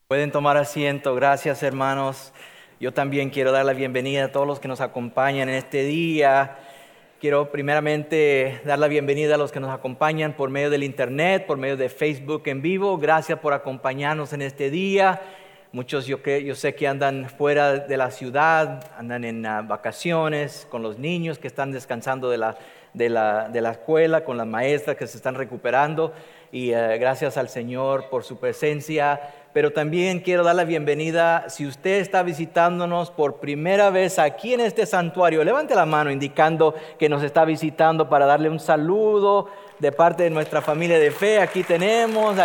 Pueden tomar asiento. Gracias, hermanos. Yo también quiero dar la bienvenida a todos los que nos acompañan en este día. Quiero primeramente dar la bienvenida a los que nos acompañan por medio del internet, por medio de Facebook en vivo. Gracias por acompañarnos en este día. Muchos yo sé que andan fuera de la ciudad, andan en vacaciones con los niños que están descansando de la escuela, con las maestras que se están recuperando. Y gracias al Señor por su presencia. Pero también quiero dar la bienvenida, si usted está visitándonos por primera vez aquí en este santuario, levante la mano indicando que nos está visitando para darle un saludo de parte de nuestra familia de fe. Aquí tenemos,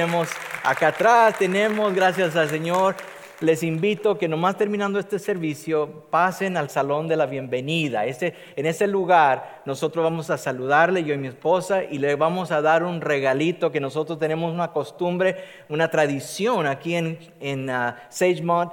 acá atrás tenemos, gracias al Señor. Les invito que nomás terminando este servicio pasen al salón de la bienvenida. En ese lugar nosotros vamos a saludarle, yo y mi esposa, y le vamos a dar un regalito que nosotros tenemos una costumbre, una tradición aquí en Sagemont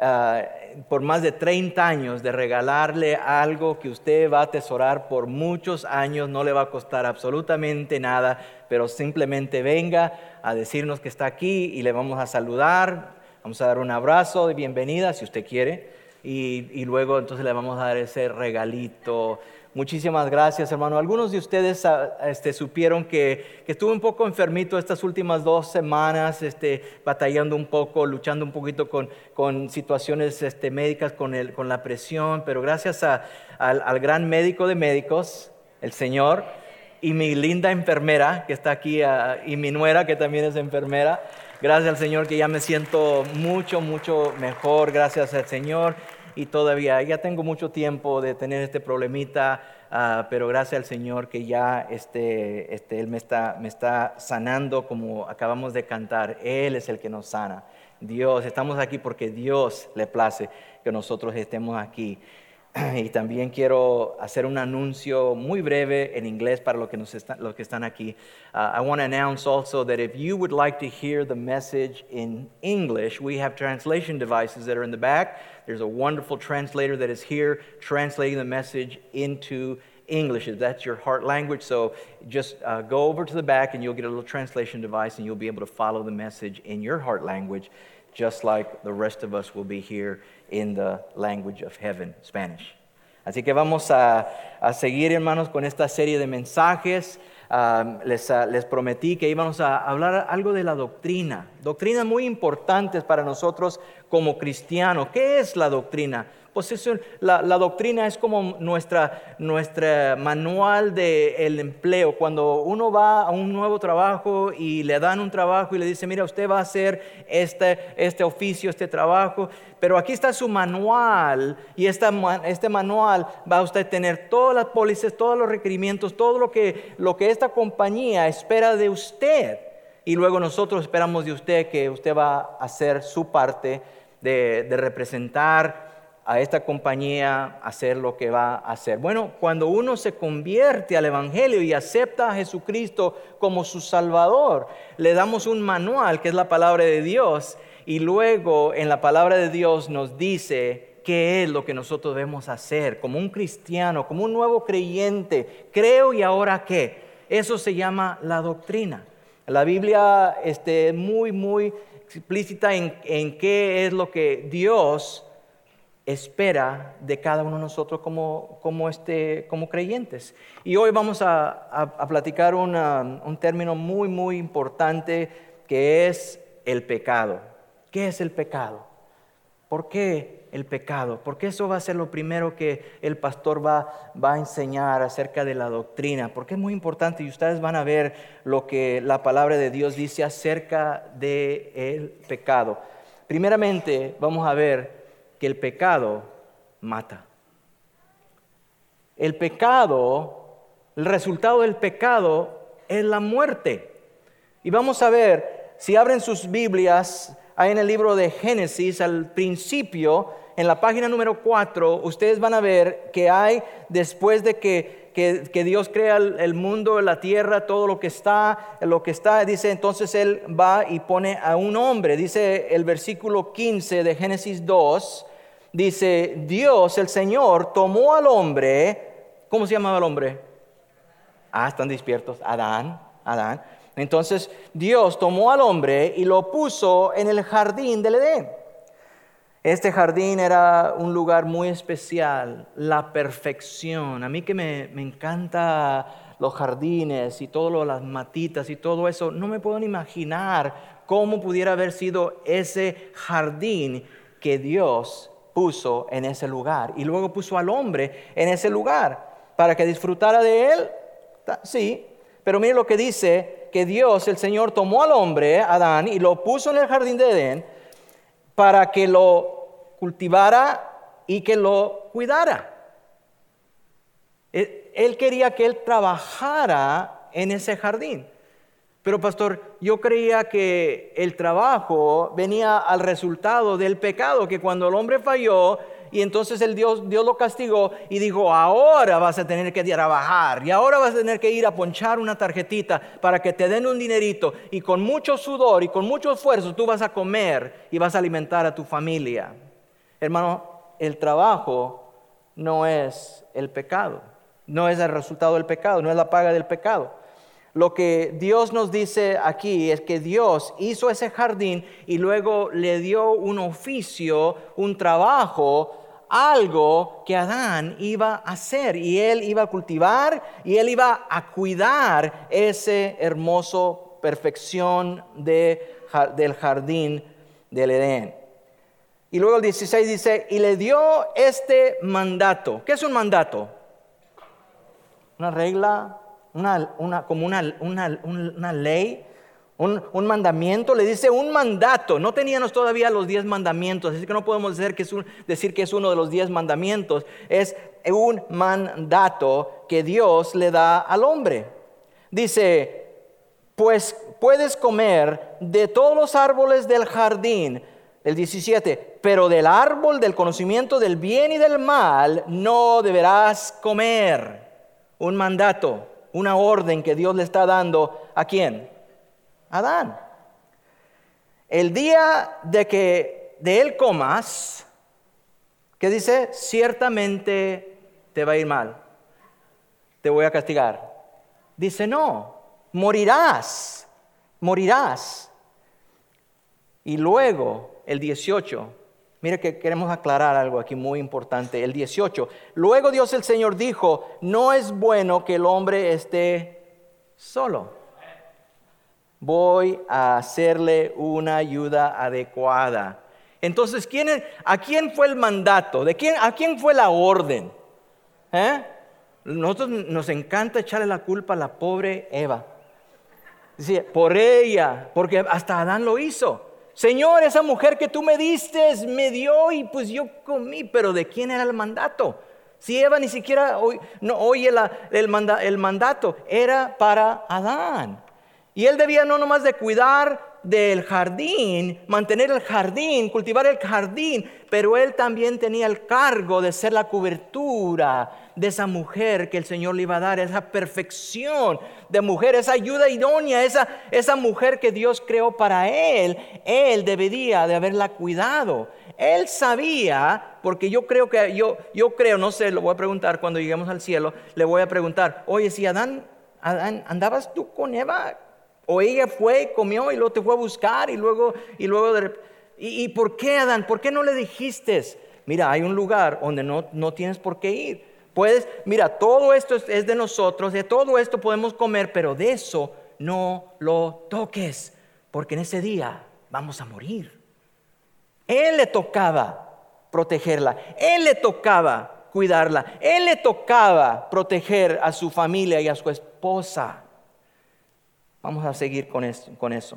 por más de 30 años de regalarle algo que usted va a atesorar por muchos años. No le va a costar absolutamente nada, pero simplemente venga a decirnos que está aquí y le vamos a saludar. Vamos a dar un abrazo de bienvenida si usted quiere y luego entonces le vamos a dar ese regalito. Muchísimas gracias, hermano. Algunos de ustedes supieron que estuve un poco enfermito estas últimas 2 semanas, batallando un poco, luchando un poquito con situaciones médicas, con la presión, pero gracias al gran médico de médicos, el Señor, y mi linda enfermera que está aquí, y mi nuera que también es enfermera. Gracias al Señor que ya me siento mucho mejor, gracias al Señor. Y todavía ya tengo mucho tiempo de tener este problemita, pero gracias al Señor que ya Él me está sanando, como acabamos de cantar. Él es el que nos sana. Dios, estamos aquí porque Dios le place que nosotros estemos aquí. Y también quiero hacer un anuncio muy breve en inglés para los que están aquí. I want to announce also that if you would like to hear the message in English, we have translation devices that are in the back. There's a wonderful translator that is here translating the message into English, if that's your heart language. So just go over to the back and you'll get a little translation device and you'll be able to follow the message in your heart language, just like the rest of us will be here in the language of heaven, Spanish. Así que vamos a seguir, hermanos, con esta serie de mensajes. Les prometí que íbamos a hablar algo de la doctrina. Doctrinas muy importantes para nosotros como cristianos. ¿Qué es la doctrina? Pues la doctrina es como nuestra manual del empleo. Cuando uno va a un nuevo trabajo y le dan un trabajo y le dice, mira, usted va a hacer este oficio, este trabajo, pero aquí está su manual y este manual va a usted tener todas las pólizas, todos los requerimientos, todo lo que esta compañía espera de usted. Y luego nosotros esperamos de usted que usted va a hacer su parte de representar a esta compañía, hacer lo que va a hacer. Bueno, cuando uno se convierte al Evangelio y acepta a Jesucristo como su Salvador, le damos un manual que es la palabra de Dios, y luego en la palabra de Dios nos dice qué es lo que nosotros debemos hacer como un cristiano, como un nuevo creyente. Creo y ahora qué. Eso se llama la doctrina. La Biblia es muy explícita en qué es lo que Dios espera de cada uno de nosotros como creyentes. Y hoy vamos a platicar un término muy importante, que es el pecado. ¿Qué es el pecado? ¿Por qué el pecado? Porque eso va a ser lo primero que el pastor va a enseñar acerca de la doctrina, porque es muy importante y ustedes van a ver lo que la palabra de Dios dice acerca del pecado. Primeramente vamos a ver que el pecado mata. El resultado del pecado es la muerte. Y vamos a ver, si abren sus Biblias, ahí en el libro de Génesis, al principio, en la página número 4, ustedes van a ver que hay, después de que Dios crea el mundo, la tierra, todo lo que está, dice, entonces Él va y pone a un hombre. Dice el versículo 15 de Génesis 2, dice, Dios, el Señor, tomó al hombre. ¿Cómo se llamaba el hombre? Están despiertos. Adán. Entonces Dios tomó al hombre y lo puso en el jardín del Edén. Este jardín era un lugar muy especial, la perfección. A mí que me encanta los jardines y todo las matitas y todo eso, no me puedo ni imaginar cómo pudiera haber sido ese jardín que Dios puso en ese lugar. Y luego puso al hombre en ese lugar para que disfrutara de él. Sí, pero mire lo que dice, que Dios, el Señor, tomó al hombre, Adán, y lo puso en el jardín de Edén para que lo cultivara y que lo cuidara. Él quería que él trabajara en ese jardín. Pero pastor, yo creía que el trabajo venía al resultado del pecado, que cuando el hombre falló y entonces Dios lo castigó y dijo, ahora vas a tener que trabajar y ahora vas a tener que ir a ponchar una tarjetita para que te den un dinerito y con mucho sudor y con mucho esfuerzo tú vas a comer y vas a alimentar a tu familia. Hermano, el trabajo no es el pecado, no es el resultado del pecado, no es la paga del pecado. Lo que Dios nos dice aquí es que Dios hizo ese jardín y luego le dio un oficio, un trabajo, algo que Adán iba a hacer, y él iba a cultivar y él iba a cuidar ese hermoso perfección del jardín del Edén. Y luego el 16 dice, y le dio este mandato. ¿Qué es un mandato? Una regla, como una ley, un mandamiento. Le dice un mandato. No teníamos todavía los 10 mandamientos, así que no podemos decir que es uno de los 10 mandamientos. Es un mandato que Dios le da al hombre. Dice, pues puedes comer de todos los árboles del jardín. El 17, pero del árbol del conocimiento del bien y del mal no deberás comer. Un mandato, una orden que Dios le está dando, ¿a quién? A Adán. El día de que de él comas, ¿qué dice? Ciertamente te va a ir mal, te voy a castigar. Dice, no, morirás. Y luego, el 18, mire que queremos aclarar algo aquí muy importante. El 18, luego Dios el Señor dijo, no es bueno que el hombre esté solo. Voy a hacerle una ayuda adecuada. Entonces, ¿a quién fue el mandato? ¿A quién fue la orden? Nosotros nos encanta echarle la culpa a la pobre Eva. Dice, por ella, porque hasta Adán lo hizo. Señor, esa mujer que tú me diste, me dio y pues yo comí. Pero ¿de quién era el mandato? Si Eva ni siquiera oye el mandato, era para Adán. Y él debía no nomás de cuidar del jardín, mantener el jardín, cultivar el jardín, pero él también tenía el cargo de ser la cobertura de esa mujer que el Señor le iba a dar, esa perfección de mujer, esa ayuda idónea, esa mujer que Dios creó para él. Él debería de haberla cuidado. Él sabía, porque yo creo, no sé, lo voy a preguntar cuando lleguemos al cielo, le voy a preguntar, oye, si Adán, ¿andabas tú con Eva? O ella fue, comió y luego te fue a buscar y luego ¿y por qué, Adán? ¿Por qué no le dijiste? Mira, hay un lugar donde no tienes por qué ir. Mira, todo esto es de nosotros, de todo esto podemos comer, pero de eso no lo toques, porque en ese día vamos a morir. Él le tocaba protegerla, él le tocaba cuidarla, él le tocaba proteger a su familia y a su esposa. Vamos a seguir con eso.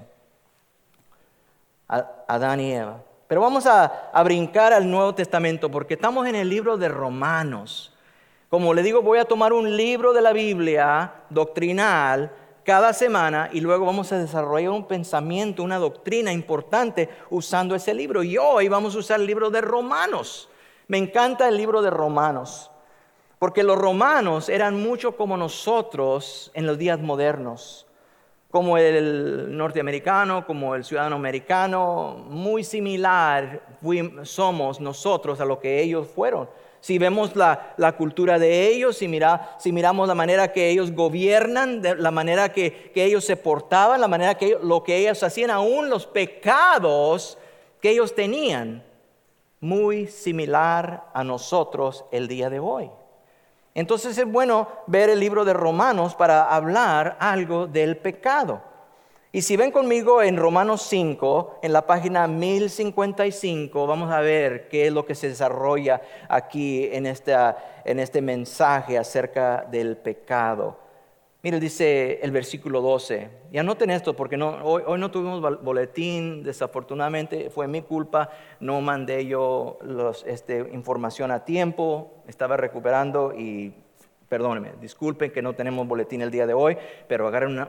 Adán y Eva. Pero vamos a brincar al Nuevo Testamento porque estamos en el libro de Romanos. Como le digo, voy a tomar un libro de la Biblia doctrinal cada semana y luego vamos a desarrollar un pensamiento, una doctrina importante usando ese libro. Y hoy vamos a usar el libro de Romanos. Me encanta el libro de Romanos porque los romanos eran mucho como nosotros en los días modernos. Como el norteamericano, como el ciudadano americano, muy similar somos nosotros a lo que ellos fueron. Si vemos la cultura de ellos, si miramos la manera que ellos gobiernan, la manera que ellos se portaban, la manera que lo que ellos hacían, aún los pecados que ellos tenían, muy similar a nosotros el día de hoy. Entonces es bueno ver el libro de Romanos para hablar algo del pecado. Y si ven conmigo en Romanos 5, en la página 1055, vamos a ver qué es lo que se desarrolla aquí en este mensaje acerca del pecado. Mire, dice el versículo 12. Y anoten esto porque hoy no tuvimos boletín, desafortunadamente fue mi culpa. No mandé yo información a tiempo, estaba recuperando y perdónenme, disculpen que no tenemos boletín el día de hoy, pero agarren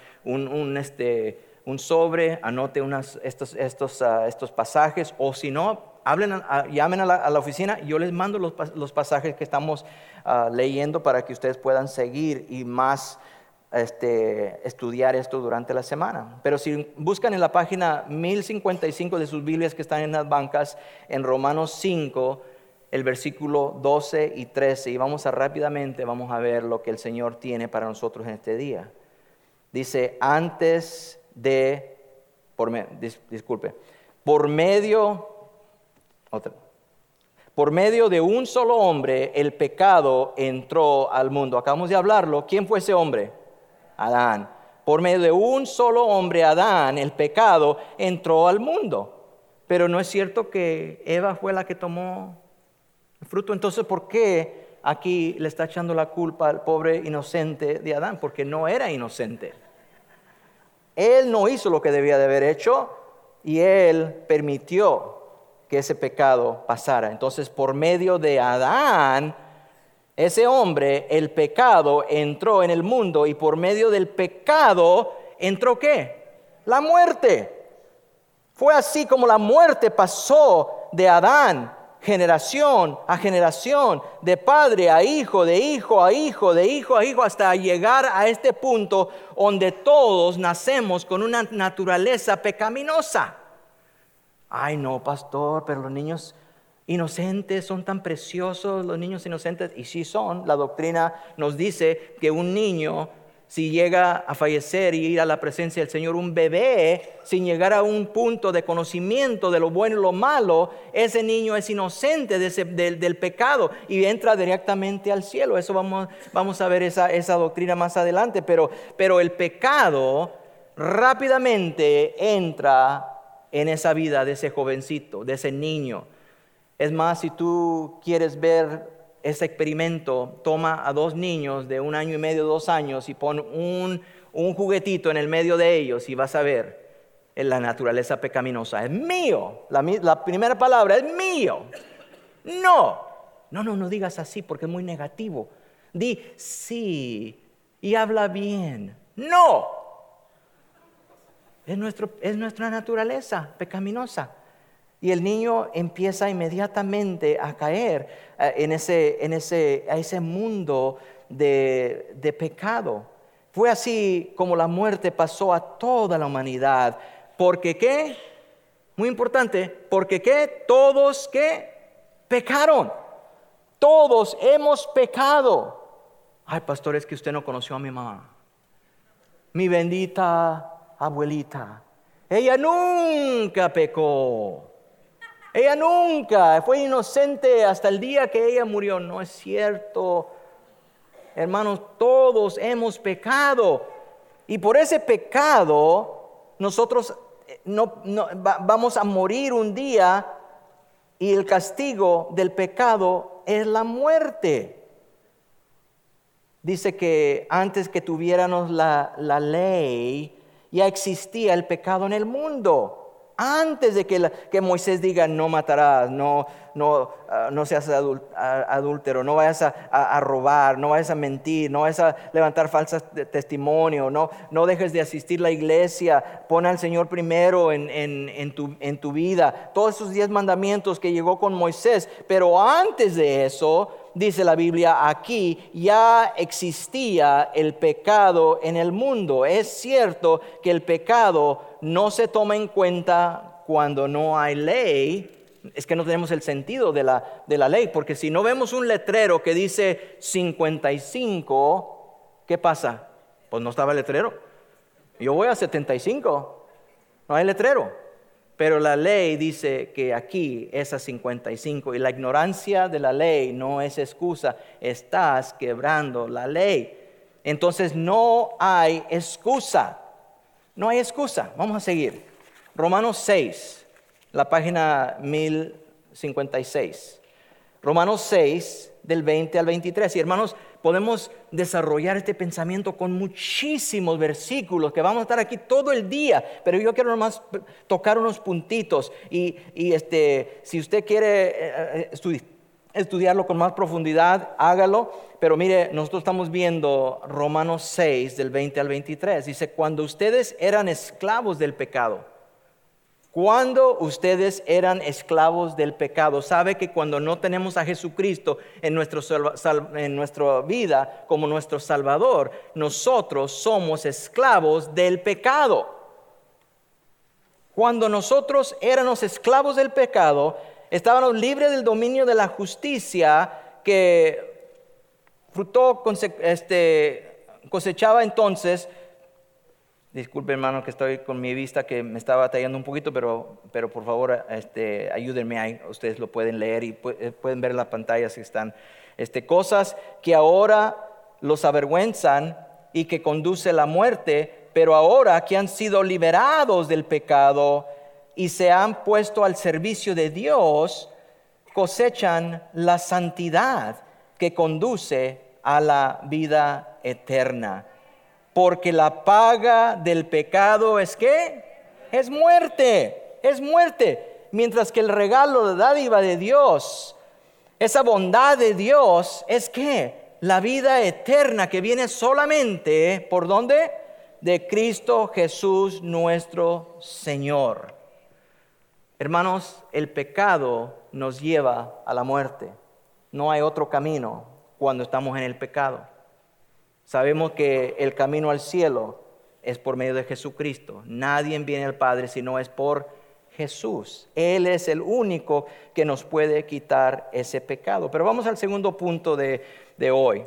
un sobre, anote estos pasajes, o si no, llamen a la oficina y yo les mando los pasajes que estamos leyendo para que ustedes puedan seguir y más estudiar esto durante la semana. Pero si buscan en la página 1055 de sus Biblias que están en las bancas, en Romanos 5, el versículo 12 y 13, y vamos a ver lo que el Señor tiene para nosotros en este día. Dice, por medio de un solo hombre el pecado entró al mundo. Acabamos de hablarlo. ¿Quién fue ese hombre? Adán. Por medio de un solo hombre, Adán, el pecado entró al mundo. Pero no es cierto que Eva fue la que tomó el fruto. Entonces, ¿por qué aquí le está echando la culpa al pobre inocente de Adán? Porque no era inocente. Él no hizo lo que debía de haber hecho y él permitió que ese pecado pasara. Entonces, por medio de Adán, ese hombre, el pecado entró en el mundo, y por medio del pecado entró ¿qué? La muerte. Fue así como la muerte pasó de Adán, generación a generación, de padre a hijo, de hijo a hijo, de hijo a hijo, hasta llegar a este punto donde todos nacemos con una naturaleza pecaminosa. Ay no, pastor, pero los niños inocentes son tan preciosos, los niños inocentes, y sí son. La doctrina nos dice que un niño, si llega a fallecer y ir a la presencia del Señor, un bebé, sin llegar a un punto de conocimiento de lo bueno y lo malo, ese niño es inocente del pecado y entra directamente al cielo. Eso vamos a ver esa doctrina más adelante, pero el pecado rápidamente entra en esa vida de ese jovencito, de ese niño. Es más, si tú quieres ver ese experimento, toma a 2 niños de 1 año y medio, 2 años, y pon un juguetito en el medio de ellos y vas a ver la naturaleza pecaminosa. Es mío. La primera palabra es mío. No digas así porque es muy negativo. Di sí y habla bien. No. Es nuestra naturaleza pecaminosa. Y el niño empieza inmediatamente a caer a ese mundo de pecado. Fue así como la muerte pasó a toda la humanidad. ¿Porque qué? Muy importante. ¿Porque qué? Todos ¿qué? Pecaron. Todos hemos pecado. Ay, pastor, es que usted no conoció a mi mamá. Mi bendita abuelita. Ella nunca pecó. Ella nunca fue inocente hasta el día que ella murió. No es cierto. Hermanos, todos hemos pecado. Y por ese pecado, nosotros vamos a morir un día. Y el castigo del pecado es la muerte. Dice que antes que tuviéramos la ley, ya existía el pecado en el mundo. Antes de que Moisés diga no matarás, no seas adúltero, no vayas a robar, no vayas a mentir, no vayas a levantar falsos testimonios, no dejes de asistir a la iglesia, pon al Señor primero en tu vida. Todos esos 10 mandamientos que llegó con Moisés, pero antes de eso, dice la Biblia, aquí ya existía el pecado en el mundo. Es cierto que el pecado no se toma en cuenta cuando no hay ley, es que no tenemos el sentido de la ley, porque si no vemos un letrero que dice 55, ¿qué pasa? Pues no estaba el letrero. Yo voy a 75, no hay letrero. Pero la ley dice que aquí es a 55 y la ignorancia de la ley no es excusa. Estás quebrando la ley. Entonces no hay excusa. No hay excusa. Vamos a seguir. Romanos 6, la página 1056. Romanos 6, del 20 al 23. Y hermanos, podemos desarrollar este pensamiento con muchísimos versículos que vamos a estar aquí todo el día, pero yo quiero nomás tocar unos puntitos y si usted quiere estudiarlo con más profundidad, hágalo, pero mire, nosotros estamos viendo Romanos 6 del 20 al 23, dice, cuando ustedes eran esclavos del pecado, cuando ustedes eran esclavos del pecado, sabe que cuando no tenemos a Jesucristo en nuestra vida como nuestro Salvador, nosotros somos esclavos del pecado. Cuando nosotros éramos esclavos del pecado, estábamos libres del dominio de la justicia que cosechaba entonces. Disculpe, hermano, que estoy con mi vista que me está batallando un poquito, pero por favor, ayúdenme ahí. Ustedes lo pueden leer y pueden ver en la pantalla si están. Cosas que ahora los avergüenzan y que conduce a la muerte, pero ahora que han sido liberados del pecado y se han puesto al servicio de Dios, cosechan la santidad que conduce a la vida eterna. Porque la paga del pecado es ¿qué? Es muerte, es muerte. Mientras que el regalo de dádiva de Dios, esa bondad de Dios es ¿qué? La vida eterna que viene solamente, ¿por dónde? De Cristo Jesús nuestro Señor. Hermanos, el pecado nos lleva a la muerte. No hay otro camino cuando estamos en el pecado. Sabemos que el camino al cielo es por medio de Jesucristo. Nadie viene al Padre si no es por Jesús. Él es el único que nos puede quitar ese pecado. Pero vamos al segundo punto de hoy.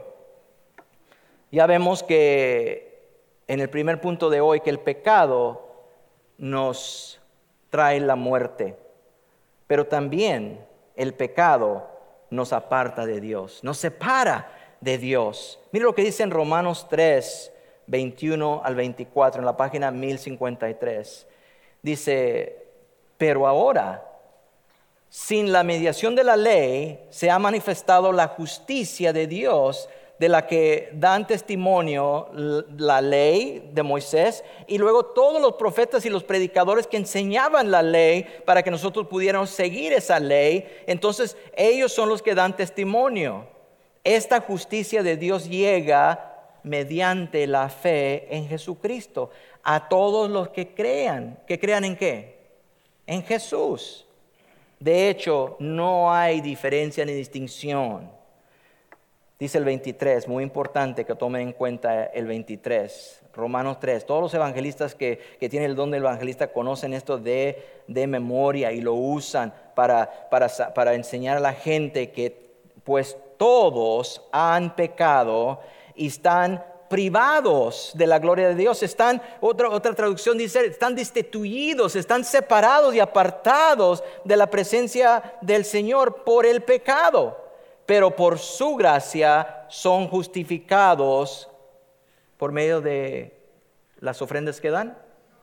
Ya vemos que en el primer punto de hoy que el pecado nos trae la muerte. Pero también el pecado nos aparta de Dios, nos separa de Dios. Mire lo que dice en Romanos 3, 21 al 24, en la página 1053. Dice, pero ahora, sin la mediación de la ley, se ha manifestado la justicia de Dios, de la que dan testimonio la ley de Moisés y luego todos los profetas y los predicadores que enseñaban la ley para que nosotros pudiéramos seguir esa ley. Entonces ellos son los que dan testimonio. Esta justicia de Dios llega mediante la fe en Jesucristo a todos los que crean. ¿Que crean en qué? En Jesús. De hecho, no hay diferencia ni distinción. Dice el 23, muy importante que tomen en cuenta el 23, Romanos 3. Todos los evangelistas que tienen el don del evangelista conocen esto de memoria y lo usan para enseñar a la gente que pues todos han pecado y están privados de la gloria de Dios. Otra traducción dice, están destituidos, están separados y apartados de la presencia del Señor por el pecado. Pero por su gracia son justificados por medio de las ofrendas que dan,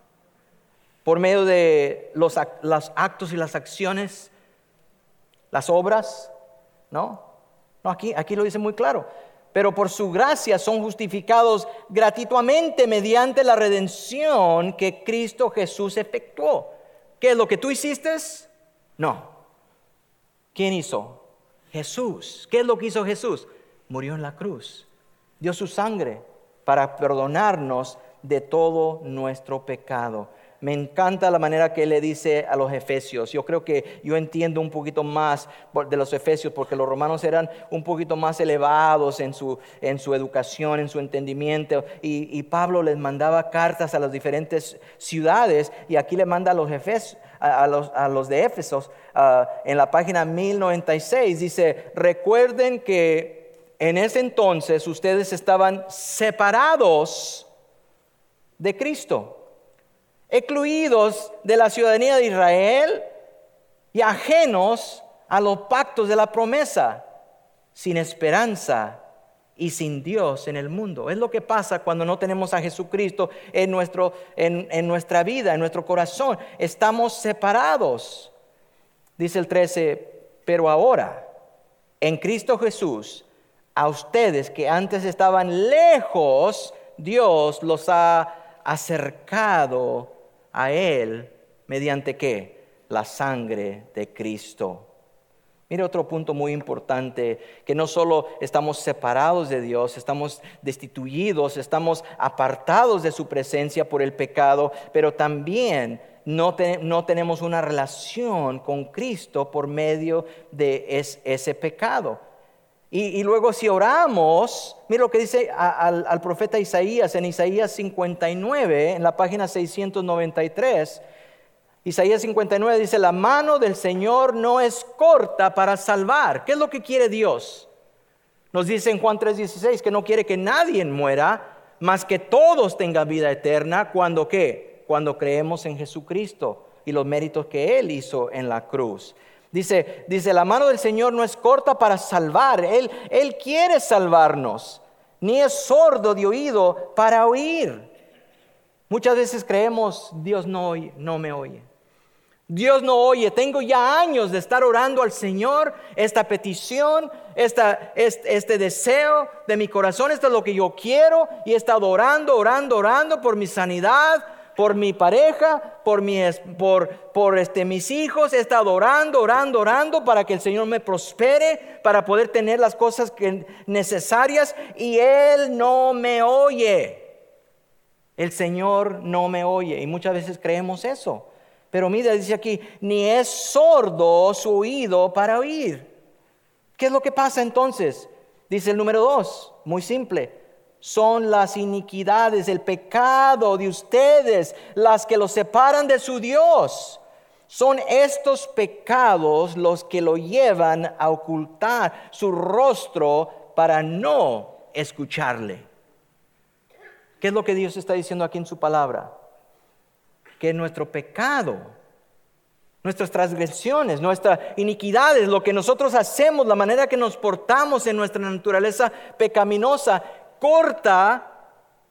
por medio de los actos y las acciones, las obras, ¿no? No, aquí lo dice muy claro. Pero por su gracia son justificados gratuitamente mediante la redención que Cristo Jesús efectuó. ¿Qué es lo que tú hiciste? No. ¿Quién hizo? Jesús. ¿Qué es lo que hizo Jesús? Murió en la cruz. Dio su sangre para perdonarnos de todo nuestro pecado. Me encanta la manera que él le dice a los efesios. Yo creo que yo entiendo un poquito más de los efesios porque los romanos eran un poquito más elevados en su educación, en su entendimiento. Y Pablo les mandaba cartas a las diferentes ciudades y aquí le manda a los a los de Éfesos, en la página 1096, dice: recuerden que en ese entonces ustedes estaban separados de Cristo, excluidos de la ciudadanía de Israel y ajenos a los pactos de la promesa, sin esperanza y sin Dios en el mundo. Es lo que pasa cuando no tenemos a Jesucristo en nuestra vida, en nuestro corazón. Estamos separados. Dice el 13: pero ahora, en Cristo Jesús, a ustedes que antes estaban lejos, Dios los ha acercado a Él. ¿Mediante qué? La sangre de Cristo. Mire otro punto muy importante, que no solo estamos separados de Dios, estamos destituidos, estamos apartados de su presencia por el pecado, pero también no tenemos una relación con Cristo por medio de ese pecado. Y luego si oramos, mire lo que dice al profeta Isaías en Isaías 59, en la página 693. Isaías 59 dice: la mano del Señor no es corta para salvar. ¿Qué es lo que quiere Dios? Nos dice en Juan 3:16 que no quiere que nadie muera, mas que todos tengan vida eterna. ¿Cuándo qué? Cuando creemos en Jesucristo y los méritos que Él hizo en la cruz. Dice, la mano del Señor no es corta para salvar. Él quiere salvarnos, ni es sordo de oído para oír. Muchas veces creemos: Dios no me oye. Dios no oye. Tengo ya años de estar orando al Señor esta petición, este deseo de mi corazón. Esto es lo que yo quiero, y he estado orando por mi sanidad, por mi pareja, por mis hijos. He estado orando para que el Señor me prospere, para poder tener las cosas necesarias, y Él no me oye. El Señor no me oye, y muchas veces creemos eso. Pero mira, dice aquí: ni es sordo su oído para oír. ¿Qué es lo que pasa entonces? Dice el número 2, muy simple: son las iniquidades, el pecado de ustedes, las que los separan de su Dios. Son estos pecados los que lo llevan a ocultar su rostro para no escucharle. ¿Qué es lo que Dios está diciendo aquí en su palabra? Que nuestro pecado, nuestras transgresiones, nuestras iniquidades, lo que nosotros hacemos, la manera que nos portamos en nuestra naturaleza pecaminosa, corta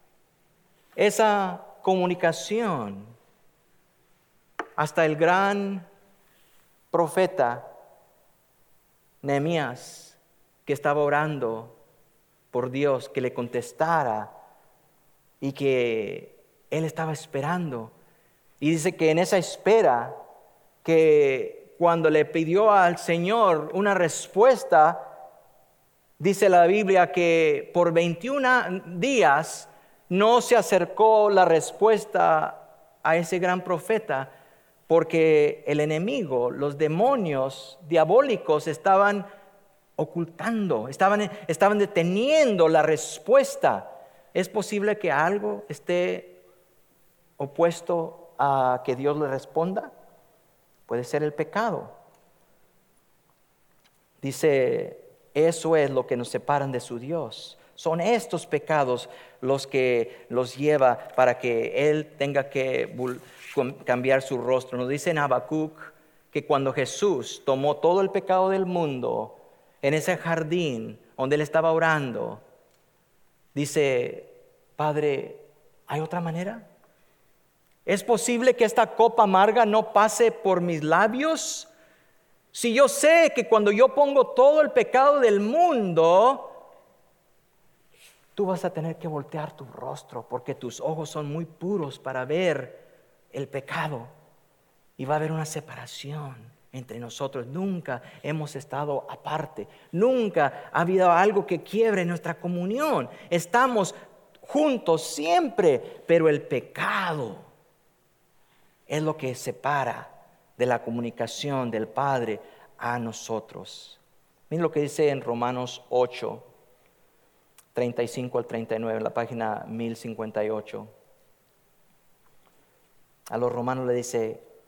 esa comunicación. Hasta el gran profeta Nehemías, que estaba orando por Dios que le contestara, y que él estaba esperando. Y dice que en esa espera, que cuando le pidió al Señor una respuesta, dice la Biblia que por 21 días no se acercó la respuesta a ese gran profeta, porque el enemigo, los demonios diabólicos estaban ocultando, estaban deteniendo la respuesta. ¿Es posible que algo esté opuesto a que Dios le responda? Puede ser el pecado. Dice: eso es lo que nos separan de su Dios. Son estos pecados los que los lleva para que Él tenga que cambiar su rostro. Nos dice en Habacuc que cuando Jesús tomó todo el pecado del mundo en ese jardín donde Él estaba orando, dice: Padre, ¿hay otra manera? ¿Es posible que esta copa amarga no pase por mis labios? Si yo sé que cuando yo pongo todo el pecado del mundo, tú vas a tener que voltear tu rostro, porque tus ojos son muy puros para ver el pecado, y va a haber una separación entre nosotros. Nunca hemos estado aparte, nunca ha habido algo que quiebre nuestra comunión. Estamos juntos siempre, pero el pecado es lo que separa de la comunicación del Padre a nosotros. Miren lo que dice en Romanos 8, 35 al 39, en la página 1058. A los romanos le dice: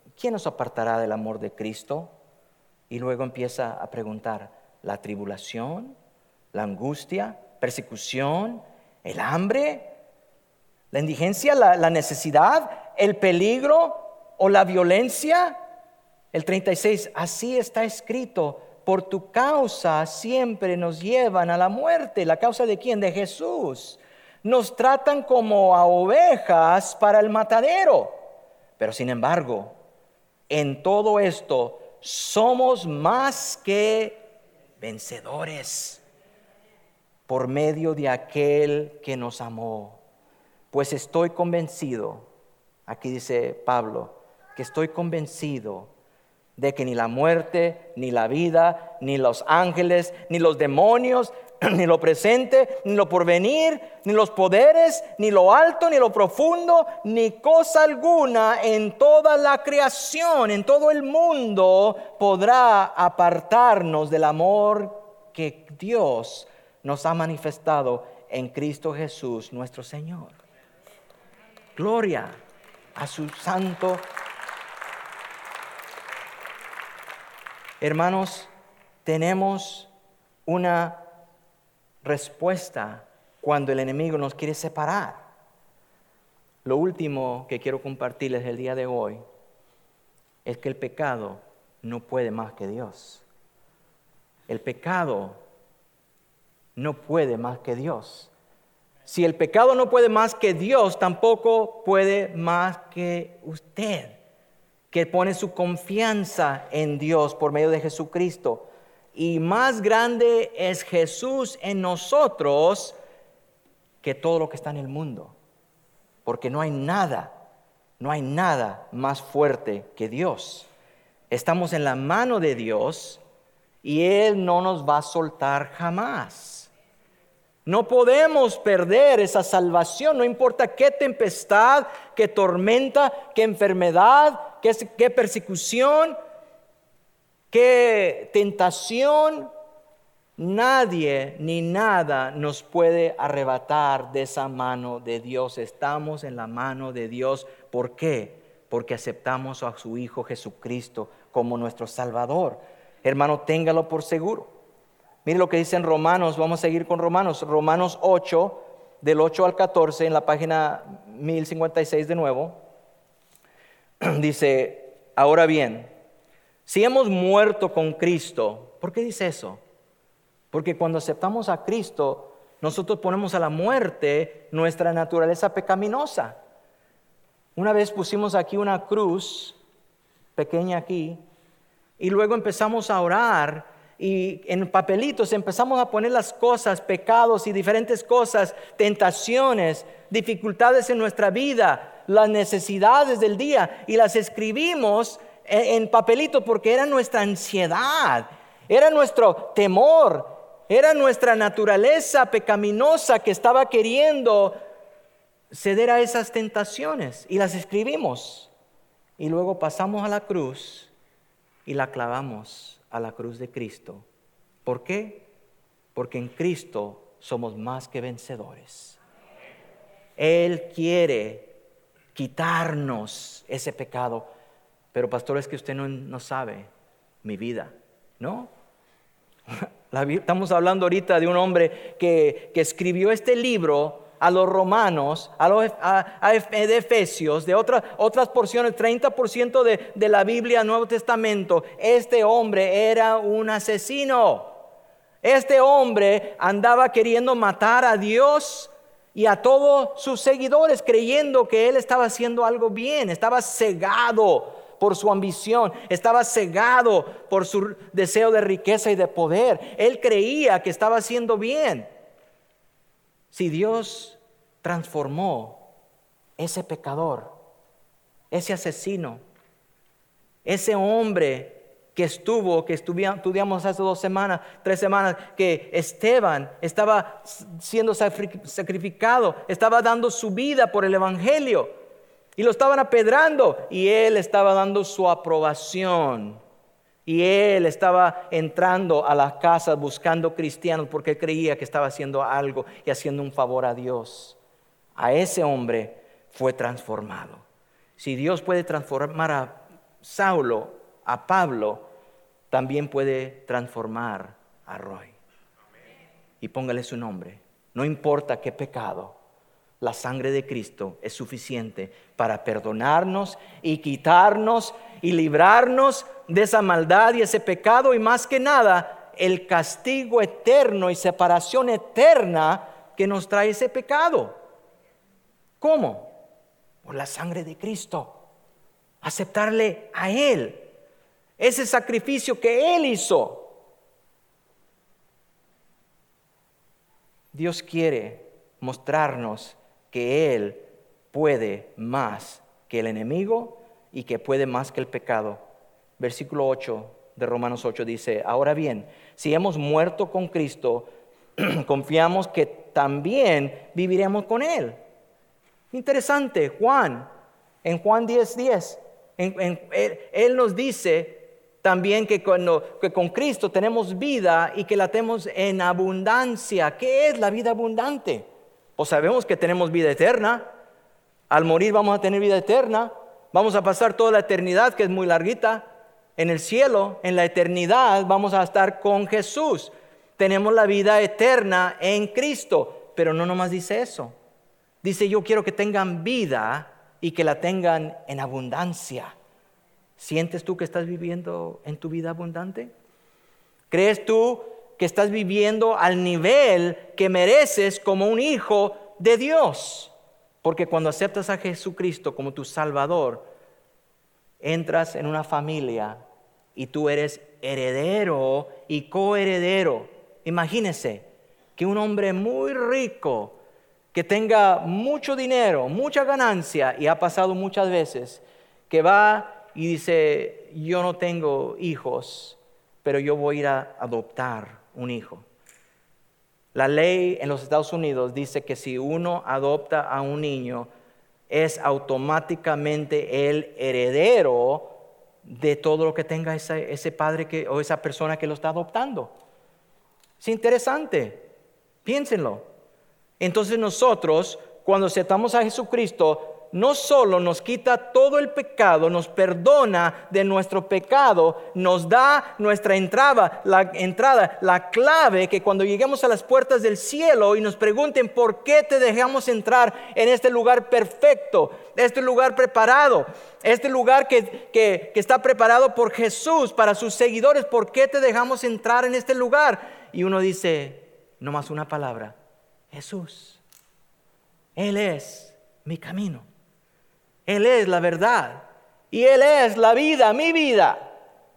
¿quién nos apartará del amor de Cristo? Y luego empieza a preguntar, ¿la tribulación, la angustia, persecución, el hambre, la indigencia, la necesidad, el peligro o la violencia? El 36, así está escrito, por tu causa siempre nos llevan a la muerte. ¿La causa de quién? De Jesús. Nos tratan como a ovejas para el matadero. Pero sin embargo, en todo esto somos más que vencedores por medio de aquel que nos amó. Pues estoy convencido, aquí dice Pablo, que estoy convencido de que ni la muerte, ni la vida, ni los ángeles, ni los demonios, ni lo presente, ni lo porvenir, ni los poderes, ni lo alto, ni lo profundo, ni cosa alguna en toda la creación, en todo el mundo, podrá apartarnos del amor que Dios nos ha manifestado en Cristo Jesús, nuestro Señor. Gloria a su santo. Hermanos, tenemos una respuesta cuando el enemigo nos quiere separar. Lo último que quiero compartirles el día de hoy es que el pecado no puede más que Dios. El pecado no puede más que Dios. Si el pecado no puede más que Dios, tampoco puede más que usted, que pone su confianza en Dios por medio de Jesucristo. Y más grande es Jesús en nosotros que todo lo que está en el mundo. Porque no hay nada más fuerte que Dios. Estamos en la mano de Dios y Él no nos va a soltar jamás. No podemos perder esa salvación, no importa qué tempestad, qué tormenta, qué enfermedad, qué persecución, qué tentación. Nadie ni nada nos puede arrebatar de esa mano de Dios. Estamos en la mano de Dios. ¿Por qué? Porque aceptamos a su Hijo Jesucristo como nuestro Salvador. Hermano, téngalo por seguro. Mire lo que dice en Romanos. Vamos a seguir con Romanos. Romanos 8, del 8 al 14, en la página 1056 de nuevo. Dice, ahora bien, si hemos muerto con Cristo, ¿por qué dice eso? Porque cuando aceptamos a Cristo, nosotros ponemos a la muerte nuestra naturaleza pecaminosa. Una vez pusimos aquí una cruz pequeña aquí, y luego empezamos a orar, y en papelitos empezamos a poner las cosas, pecados y diferentes cosas, tentaciones, dificultades en nuestra vida, las necesidades del día, y las escribimos en papelitos porque era nuestra ansiedad, era nuestro temor, era nuestra naturaleza pecaminosa que estaba queriendo ceder a esas tentaciones, y las escribimos, y luego pasamos a la cruz y la clavamos a la cruz de Cristo. ¿Por qué? Porque en Cristo somos más que vencedores. Él quiere quitarnos ese pecado. Pero pastor, es que usted no sabe mi vida, ¿no? Estamos hablando ahorita de un hombre que escribió este libro a los romanos, de Efesios, de otras porciones, 30% de la Biblia, Nuevo Testamento. Este hombre era un asesino. Este hombre andaba queriendo matar a Dios y a todos sus seguidores, creyendo que él estaba haciendo algo bien. Estaba cegado por su ambición, estaba cegado por su deseo de riqueza y de poder. Él creía que estaba haciendo bien. Si Dios transformó ese pecador, ese asesino, ese hombre que estudiamos hace 3 semanas, que Esteban estaba siendo sacrificado, estaba dando su vida por el evangelio, y lo estaban apedrando, y él estaba dando su aprobación. Y él estaba entrando a las casas buscando cristianos porque creía que estaba haciendo algo y haciendo un favor a Dios. A ese hombre fue transformado. Si Dios puede transformar a Saulo a Pablo, también puede transformar a Roy. Y póngale su nombre. No importa qué pecado, la sangre de Cristo es suficiente para perdonarnos y quitarnos y librarnos de esa maldad y ese pecado, y más que nada el castigo eterno y separación eterna que nos trae ese pecado. ¿Cómo? Por la sangre de Cristo. Aceptarle a Él, ese sacrificio que Él hizo. Dios quiere mostrarnos que Él puede más que el enemigo y que puede más que el pecado. Versículo 8 de Romanos 8 dice: ahora bien, si hemos muerto con Cristo, confiamos que también viviremos con Él. Interesante, en Juan 10:10, Él nos dice también que con Cristo tenemos vida y que la tenemos en abundancia. ¿Qué es la vida abundante? Pues sabemos que tenemos vida eterna. Al morir vamos a tener vida eterna. Vamos a pasar toda la eternidad, que es muy larguita, en el cielo. En la eternidad vamos a estar con Jesús. Tenemos la vida eterna en Cristo. Pero no nomás dice eso. Dice: yo quiero que tengan vida y que la tengan en abundancia. ¿Sientes tú que estás viviendo en tu vida abundante? ¿Crees tú que estás viviendo al nivel que mereces como un hijo de Dios? Porque cuando aceptas a Jesucristo como tu Salvador, entras en una familia y tú eres heredero y coheredero. Imagínese que un hombre muy rico, que tenga mucho dinero, mucha ganancia, y ha pasado muchas veces, que va y dice: yo no tengo hijos, pero yo voy a ir a adoptar un hijo. La ley en los Estados Unidos dice que si uno adopta a un niño, es automáticamente el heredero de todo lo que tenga ese padre o esa persona que lo está adoptando. Es interesante, piénsenlo. Entonces nosotros, cuando aceptamos a Jesucristo, no solo nos quita todo el pecado, nos perdona de nuestro pecado, nos da nuestra entrada, la clave, que cuando lleguemos a las puertas del cielo y nos pregunten: ¿por qué te dejamos entrar en este lugar perfecto, este lugar preparado, este lugar que está preparado por Jesús para sus seguidores? ¿Por qué te dejamos entrar en este lugar? Y uno dice nomás una palabra: Jesús. Él es mi camino. Él es la verdad y Él es la vida, mi vida.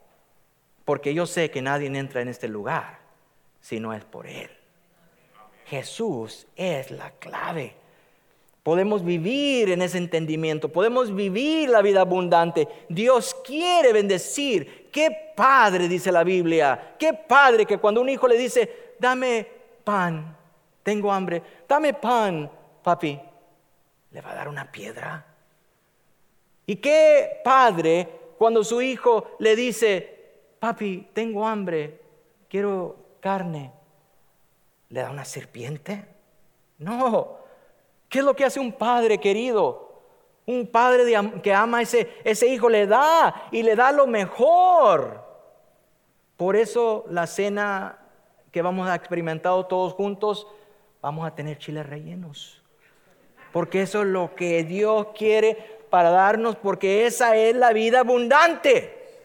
Porque yo sé que nadie entra en este lugar si no es por Él. Jesús es la clave. Podemos vivir en ese entendimiento, podemos vivir la vida abundante. Dios quiere bendecir. Qué padre, dice la Biblia, qué padre que cuando un hijo le dice: dame pan, tengo hambre, dame pan, papi, le va a dar una piedra. Y qué padre cuando su hijo le dice: papi, tengo hambre, quiero carne, ¿le da una serpiente? No. ¿Qué es lo que hace un padre querido? Un padre que ama a ese hijo, le da y le da lo mejor. Por eso la cena que vamos a experimentar todos juntos, vamos a tener chiles rellenos. Porque eso es lo que Dios quiere para darnos, porque esa es la vida abundante.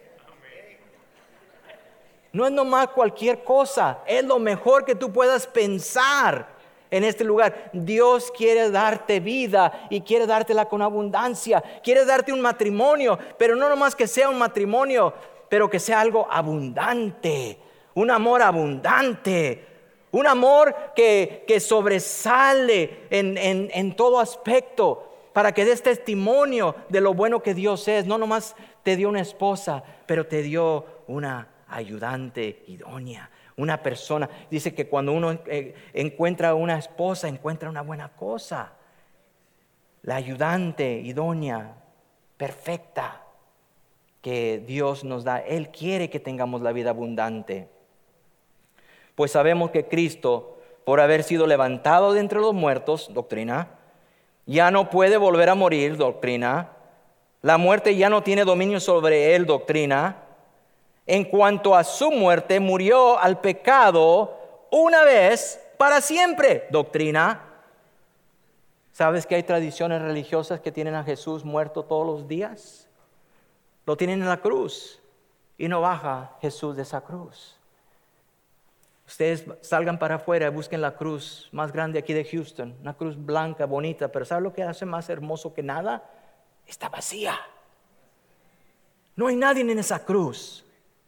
No es nomás cualquier cosa, es lo mejor que tú puedas pensar en este lugar. Dios quiere darte vida y quiere dártela con abundancia. Quiere darte un matrimonio, pero no nomás que sea un matrimonio, pero que sea algo abundante, un amor abundante. Un amor que sobresale en todo aspecto, para que des testimonio de lo bueno que Dios es. No nomás te dio una esposa, pero te dio una ayudante idónea, una persona. Dice que cuando uno encuentra una esposa, encuentra una buena cosa. La ayudante idónea, perfecta, que Dios nos da. Él quiere que tengamos la vida abundante. Pues sabemos que Cristo, por haber sido levantado de entre los muertos, doctrina, ya no puede volver a morir, doctrina, La muerte ya no tiene dominio sobre él, doctrina. En cuanto a su muerte, murió al pecado una vez para siempre, doctrina. ¿Sabes que hay tradiciones religiosas que tienen a Jesús muerto todos los días? Lo tienen en la cruz y no baja Jesús de esa cruz. Ustedes salgan para afuera y busquen la cruz más grande aquí de Houston, una cruz blanca, bonita, pero ¿sabe lo que hace más hermoso que nada? Está vacía. No hay nadie en esa cruz.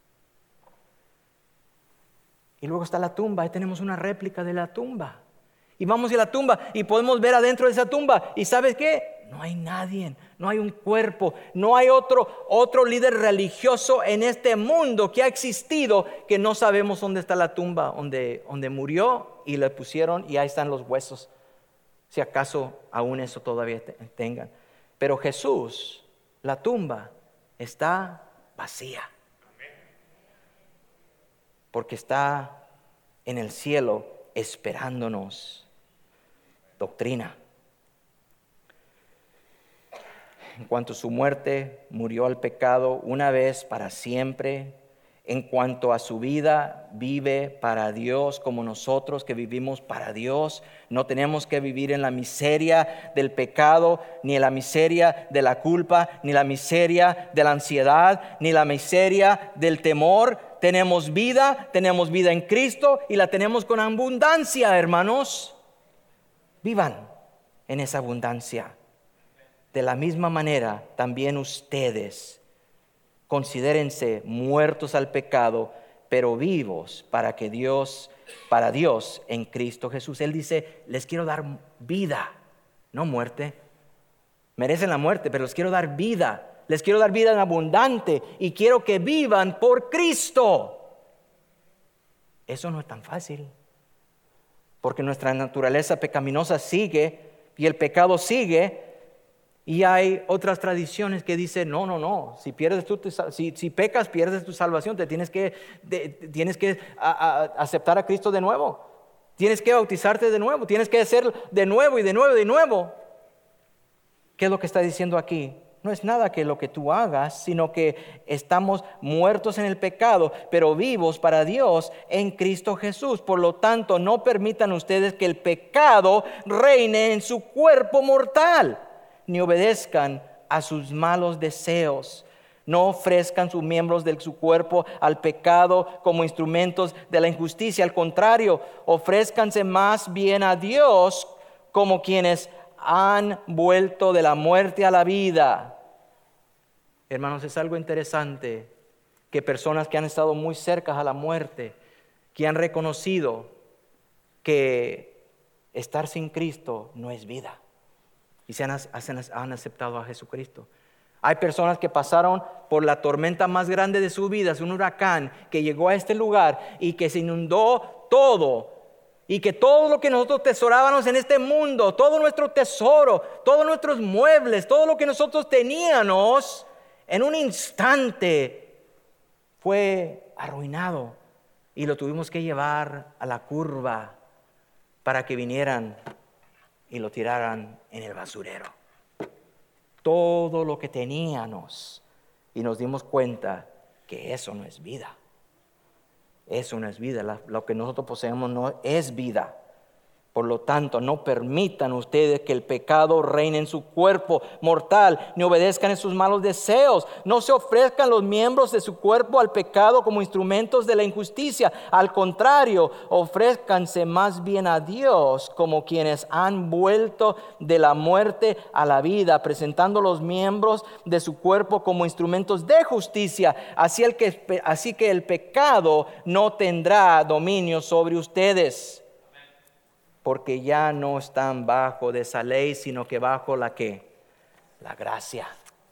Y luego está la tumba, ahí tenemos una réplica de la tumba. Y vamos a la tumba y podemos ver adentro de esa tumba. ¿Y sabes qué? No hay nadie, no hay un cuerpo, no hay otro líder religioso en este mundo que ha existido que no sabemos dónde está la tumba, donde murió y le pusieron y ahí están los huesos. Si acaso aún eso todavía tengan. Pero Jesús, la tumba está vacía. Porque está en el cielo esperándonos. Doctrina. En cuanto a su muerte, murió al pecado una vez para siempre. En cuanto a su vida, vive para Dios como nosotros que vivimos para Dios. No tenemos que vivir en la miseria del pecado, ni en la miseria de la culpa, ni la miseria de la ansiedad, ni la miseria del temor. Tenemos vida en Cristo y la tenemos con abundancia, hermanos. Vivan en esa abundancia. De la misma manera, también ustedes considérense muertos al pecado, pero vivos para Dios en Cristo Jesús. Él dice, les quiero dar vida, no muerte. Merecen la muerte, pero les quiero dar vida. Les quiero dar vida en abundante y quiero que vivan por Cristo. Eso no es tan fácil, porque nuestra naturaleza pecaminosa sigue y el pecado sigue. Y hay otras tradiciones que dicen, no, si pecas, pierdes tu salvación, tienes que aceptar a Cristo de nuevo. Tienes que bautizarte de nuevo, tienes que hacer de nuevo y de nuevo y de nuevo. ¿Qué es lo que está diciendo aquí? No es nada que lo que tú hagas, sino que estamos muertos en el pecado, pero vivos para Dios en Cristo Jesús. Por lo tanto, no permitan ustedes que el pecado reine en su cuerpo mortal, ni obedezcan a sus malos deseos. No ofrezcan sus miembros de su cuerpo al pecado como instrumentos de la injusticia. Al contrario, ofrézcanse más bien a Dios como quienes han vuelto de la muerte a la vida. Hermanos, es algo interesante que personas que han estado muy cerca a la muerte, que han reconocido que estar sin Cristo no es vida, y han aceptado a Jesucristo. Hay personas que pasaron por la tormenta más grande de su vida, es un huracán que llegó a este lugar y que se inundó todo. Y que todo lo que nosotros tesorábamos en este mundo, todo nuestro tesoro, todos nuestros muebles, todo lo que nosotros teníamos, en un instante fue arruinado. Y lo tuvimos que llevar a la curva para que vinieran y lo tiraran en el basurero. Todo lo que teníamos, y nos dimos cuenta que eso no es vida. Eso no es vida. Lo que nosotros poseemos no es vida. Por lo tanto, no permitan ustedes que el pecado reine en su cuerpo mortal, ni obedezcan en sus malos deseos. No se ofrezcan los miembros de su cuerpo al pecado como instrumentos de la injusticia. Al contrario, ofrézcanse más bien a Dios como quienes han vuelto de la muerte a la vida, presentando los miembros de su cuerpo como instrumentos de justicia. Así que el pecado no tendrá dominio sobre ustedes. Porque ya no están bajo de esa ley, sino que bajo la gracia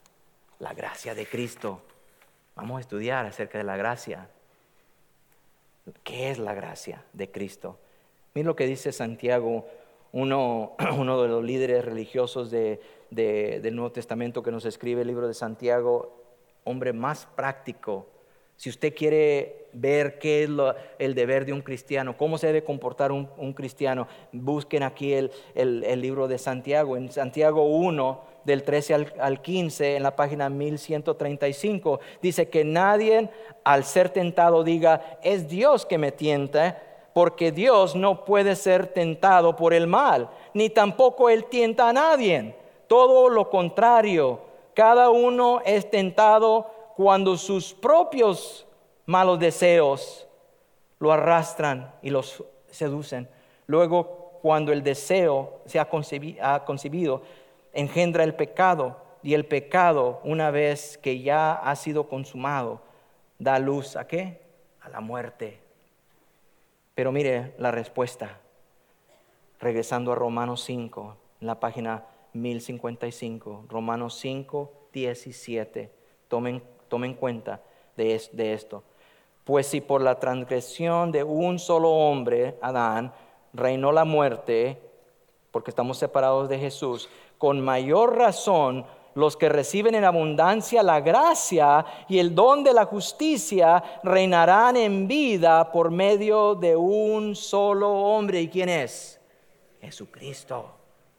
de Cristo. Vamos a estudiar acerca de la gracia. ¿Qué es la gracia de Cristo? Miren lo que dice Santiago, uno de los líderes religiosos del Nuevo Testamento que nos escribe el libro de Santiago, hombre más práctico. Si usted quiere ver qué es el deber de un cristiano, cómo se debe comportar un cristiano, busquen aquí el libro de Santiago. En Santiago 1, del 13 al 15, en la página 1135, dice que nadie al ser tentado diga, es Dios que me tienta, porque Dios no puede ser tentado por el mal, ni tampoco Él tienta a nadie. Todo lo contrario, cada uno es tentado cuando sus propios malos deseos lo arrastran y los seducen. Luego, cuando el deseo se ha concebido, engendra el pecado, y el pecado, una vez que ya ha sido consumado, da luz ¿a qué? A la muerte. Pero mire la respuesta, regresando a Romanos 5, en la página 1055, Romanos 5, 17. Tomen cuenta de esto. Pues si por la transgresión de un solo hombre, Adán, reinó la muerte, porque estamos separados de Jesús, con mayor razón los que reciben en abundancia la gracia y el don de la justicia reinarán en vida por medio de un solo hombre. ¿Y quién es? Jesucristo.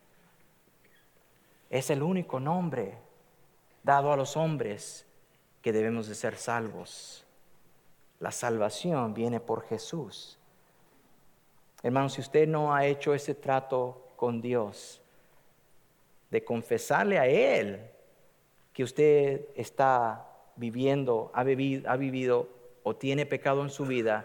Es el único nombre dado a los hombres que debemos de ser salvos. La salvación viene por Jesús. Hermano, si usted no ha hecho ese trato con Dios, de confesarle a Él que usted está viviendo, ha vivido o tiene pecado en su vida,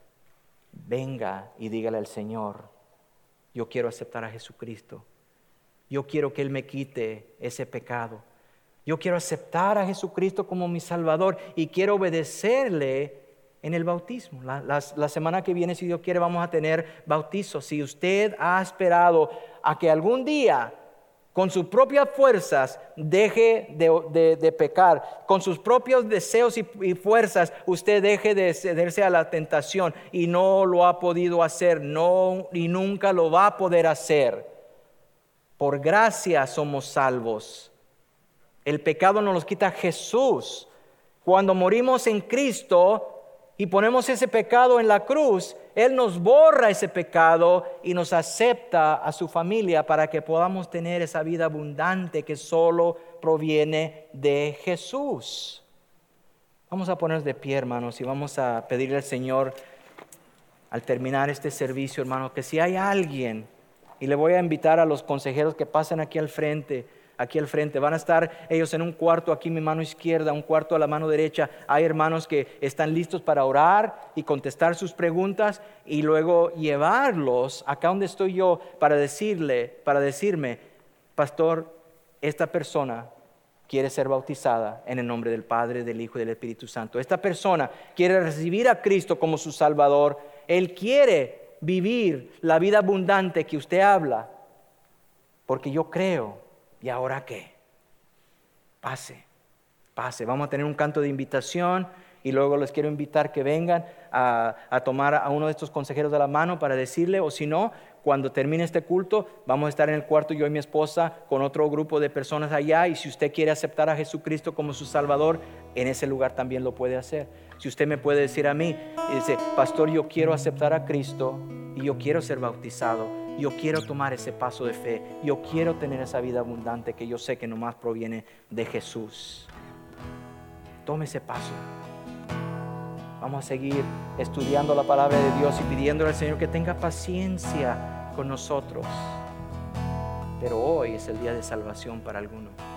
venga y dígale al Señor, yo quiero aceptar a Jesucristo. Yo quiero que Él me quite ese pecado. Yo quiero aceptar a Jesucristo como mi Salvador y quiero obedecerle en el bautismo. La semana que viene, si Dios quiere, vamos a tener bautizo. Si usted ha esperado a que algún día, con sus propias fuerzas, deje de pecar, con sus propios deseos y fuerzas, usted deje de cederse a la tentación y no lo ha podido hacer, no, y nunca lo va a poder hacer. Por gracia somos salvos. El pecado nos lo quita Jesús. Cuando morimos en Cristo y ponemos ese pecado en la cruz, Él nos borra ese pecado y nos acepta a su familia para que podamos tener esa vida abundante que solo proviene de Jesús. Vamos a ponernos de pie, hermanos, y vamos a pedirle al Señor, al terminar este servicio, hermanos, que si hay alguien, y le voy a invitar a los consejeros que pasen aquí al frente, van a estar ellos en un cuarto aquí, mi mano izquierda, un cuarto a la me derecha. Hay hermanos que están listos para orar y contestar sus preguntas y luego llevarlos acá donde estoy yo para decirme, pastor, esta persona quiere ser bautizada en el nombre del Padre, del Hijo y del Espíritu Santo. Esta persona quiere recibir a Cristo como su Salvador. Él quiere vivir la vida abundante que usted habla, porque yo creo. ¿Y ahora qué? Pase. Vamos a tener un canto de invitación y luego les quiero invitar que vengan a tomar a uno de estos consejeros de la mano para decirle, o si no, cuando termine este culto, vamos a estar en el cuarto yo y mi esposa con otro grupo de personas allá, y si usted quiere aceptar a Jesucristo como su Salvador, en ese lugar también lo puede hacer. Si usted me puede decir a mí, y dice, pastor, yo quiero aceptar a Cristo y yo quiero ser bautizado, yo quiero tomar ese paso de fe, yo quiero tener esa vida abundante que yo sé que nomás proviene de Jesús. Tome ese paso. Vamos a seguir estudiando la palabra de Dios y pidiéndole al Señor que tenga paciencia con nosotros. Pero hoy es el día de salvación para algunos.